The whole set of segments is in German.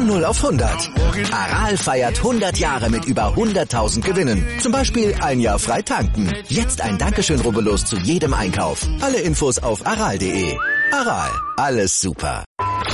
Von 0 auf 100. Aral feiert 100 Jahre mit über 100.000 Gewinnen. Zum Beispiel ein Jahr frei tanken. Jetzt ein Dankeschön, rubbellos zu jedem Einkauf. Alle Infos auf aral.de. Aral, alles super.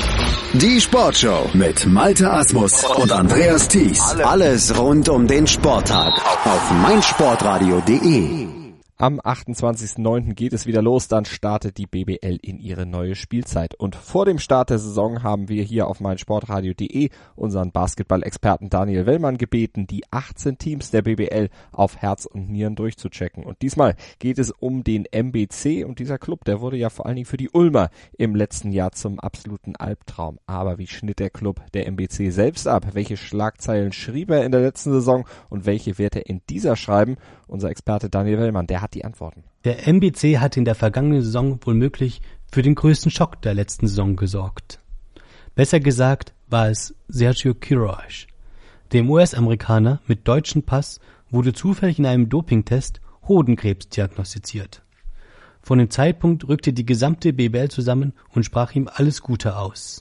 Die Sportshow mit Malte Asmus und Andreas Thies. Alles rund um den Sporttag auf meinsportradio.de. Am 28.09. geht es wieder los, dann startet die BBL in ihre neue Spielzeit. Und vor dem Start der Saison haben wir hier auf meinsportradio.de unseren Basketball-Experten Daniel Wellmann gebeten, die 18 Teams der BBL auf Herz und Nieren durchzuchecken. Und diesmal geht es um den MBC und dieser Club, der wurde ja vor allen Dingen für die Ulmer im letzten Jahr zum absoluten Albtraum. Aber wie schnitt der Club der MBC selbst ab? Welche Schlagzeilen schrieb er in der letzten Saison und welche wird er in dieser schreiben? Unser Experte Daniel Wellmann, der hat die Antworten. Der MBC hat in der vergangenen Saison womöglich für den größten Schock der letzten Saison gesorgt. Besser gesagt war es Sergio Quiroz. Dem US-Amerikaner mit deutschem Pass wurde zufällig in einem Dopingtest Hodenkrebs diagnostiziert. Von dem Zeitpunkt rückte die gesamte BBL zusammen und sprach ihm alles Gute aus.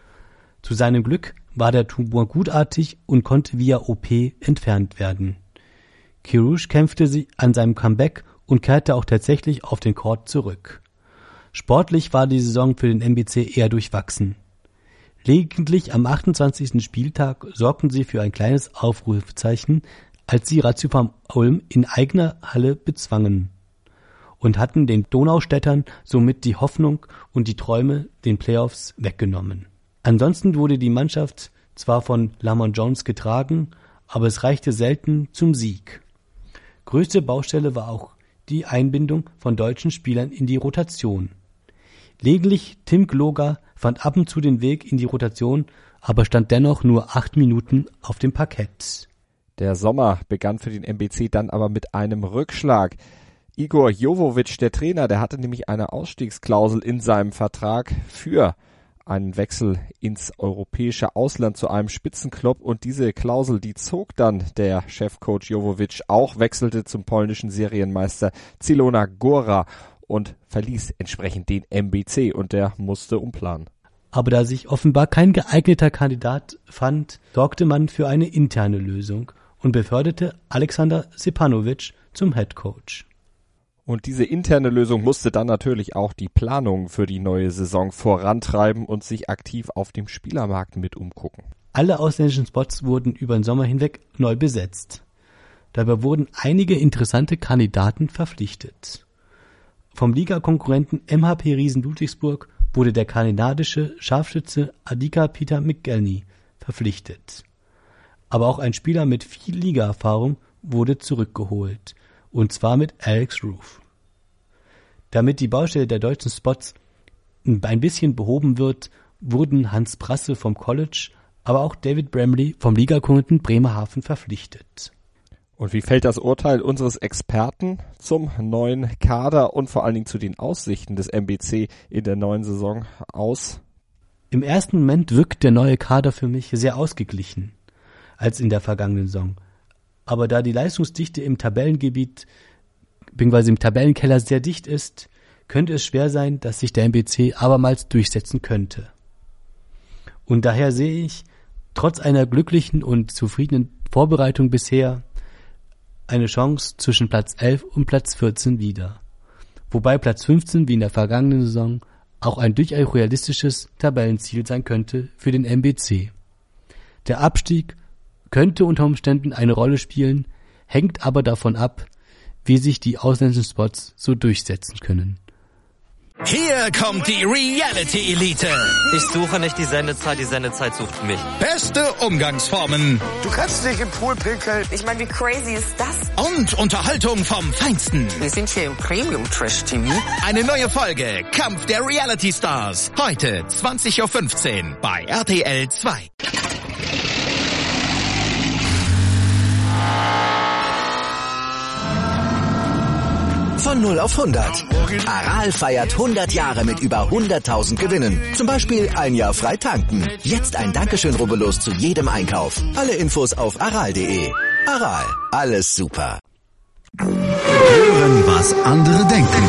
Zu seinem Glück war der Tumor gutartig und konnte via OP entfernt werden. Quiroz kämpfte sich an seinem Comeback und kehrte auch tatsächlich auf den Court zurück. Sportlich war die Saison für den MBC eher durchwachsen. Lediglich am 28. Spieltag sorgten sie für ein kleines Aufrufzeichen, als sie Ratiofarm Ulm in eigener Halle bezwangen und hatten den Donaustädtern somit die Hoffnung und die Träume den Playoffs weggenommen. Ansonsten wurde die Mannschaft zwar von Lamont Jones getragen, aber es reichte selten zum Sieg. Größte Baustelle war auch die Einbindung von deutschen Spielern in die Rotation. Lediglich Tim Gloger fand ab und zu den Weg in die Rotation, aber stand dennoch nur 8 Minuten auf dem Parkett. Der Sommer begann für den MBC dann aber mit einem Rückschlag. Igor Jovovic, der Trainer, der hatte nämlich eine Ausstiegsklausel in seinem Vertrag für einen Wechsel ins europäische Ausland zu einem Spitzenclub und diese Klausel, die zog dann der Chefcoach Jovovic auch, wechselte zum polnischen Serienmeister Zielona Góra und verließ entsprechend den MBC und der musste umplanen. Aber da sich offenbar kein geeigneter Kandidat fand, sorgte man für eine interne Lösung und beförderte Alexander Sepanovic zum Headcoach. Und diese interne Lösung musste dann natürlich auch die Planung für die neue Saison vorantreiben und sich aktiv auf dem Spielermarkt mit umgucken. Alle ausländischen Spots wurden über den Sommer hinweg neu besetzt. Dabei wurden einige interessante Kandidaten verpflichtet. Vom Ligakonkurrenten MHP Riesen Ludwigsburg wurde der kanadische Scharfschütze Adika Peter McGelney verpflichtet. Aber auch ein Spieler mit viel Ligaerfahrung wurde zurückgeholt. Und zwar mit Alex Roof. Damit die Baustelle der deutschen Spots ein bisschen behoben wird, wurden Hans Brasse vom College, aber auch David Bramley vom Ligakonkurrenten Bremerhaven verpflichtet. Und wie fällt das Urteil unseres Experten zum neuen Kader und vor allen Dingen zu den Aussichten des MBC in der neuen Saison aus? Im ersten Moment wirkt der neue Kader für mich sehr ausgeglichen als in der vergangenen Saison. Aber da die Leistungsdichte im Tabellengebiet bzw. im Tabellenkeller sehr dicht ist, könnte es schwer sein, dass sich der MBC abermals durchsetzen könnte. Und daher sehe ich, trotz einer glücklichen und zufriedenen Vorbereitung bisher, eine Chance zwischen Platz 11 und Platz 14 wieder. Wobei Platz 15 wie in der vergangenen Saison auch ein durchaus realistisches Tabellenziel sein könnte für den MBC. Der Abstieg könnte unter Umständen eine Rolle spielen, hängt aber davon ab, wie sich die ausländischen Spots so durchsetzen können. Hier kommt die Reality Elite. Ich suche nicht die Sendezeit sucht mich. Beste Umgangsformen. Du kannst nicht im Pool pinkeln. Ich meine, wie crazy ist das? Und Unterhaltung vom Feinsten. Wir sind hier im Premium-Trash-TV. Eine neue Folge Kampf der Reality Stars. Heute 20.15 Uhr bei RTL 2. Von 0 auf 100. Aral feiert 100 Jahre mit über 100.000 Gewinnen. Zum Beispiel ein Jahr frei tanken. Jetzt ein Dankeschön, rubbellos zu jedem Einkauf. Alle Infos auf aral.de. Aral, alles super. Hören, was andere denken.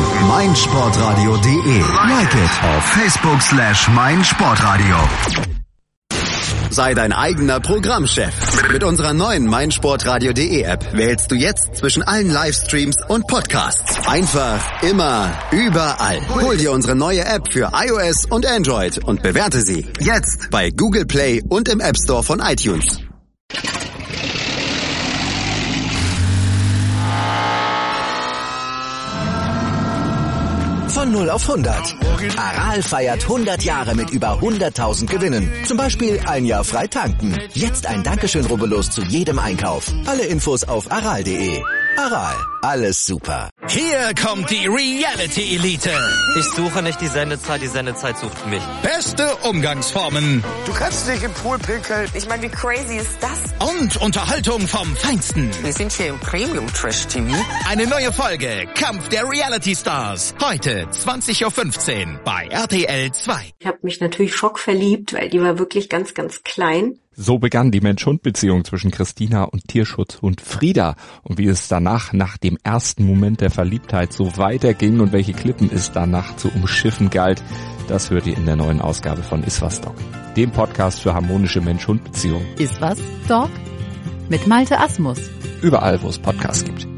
meinsportradio.de. Like it auf Facebook/meinsportradio. Sei dein eigener Programmchef. Mit unserer neuen meinsportradio.de App wählst du jetzt zwischen allen Livestreams und Podcasts. Einfach, immer, überall. Hol dir unsere neue App für iOS und Android und bewerte sie jetzt bei Google Play und im App Store von iTunes. Von 0 auf 100. Aral feiert 100 Jahre mit über 100.000 Gewinnen. Zum Beispiel ein Jahr frei tanken. Jetzt ein Dankeschön, rubbellos zu jedem Einkauf. Alle Infos auf aral.de. Aral, alles super. Hier kommt die Reality Elite. Ich suche nicht die Sendezeit sucht mich. Beste Umgangsformen. Du kannst nicht im Pool pinkeln. Ich meine, wie crazy ist das? Und Unterhaltung vom Feinsten. Wir sind hier im Premium Trash TV. Eine neue Folge Kampf der Reality Stars. Heute 20.15 Uhr bei RTL 2. Ich habe mich natürlich schockverliebt, weil die war wirklich ganz, ganz klein. So begann die Mensch-Hund-Beziehung zwischen Christina und Tierschutzhund Frieda. Und wie es danach, nach dem ersten Moment der Verliebtheit, so weiterging und welche Klippen es danach zu umschiffen galt, das hört ihr in der neuen Ausgabe von Iswas Dog, dem Podcast für harmonische Mensch-Hund-Beziehungen. Iswas Dog mit Malte Asmus. Überall, wo es Podcasts gibt.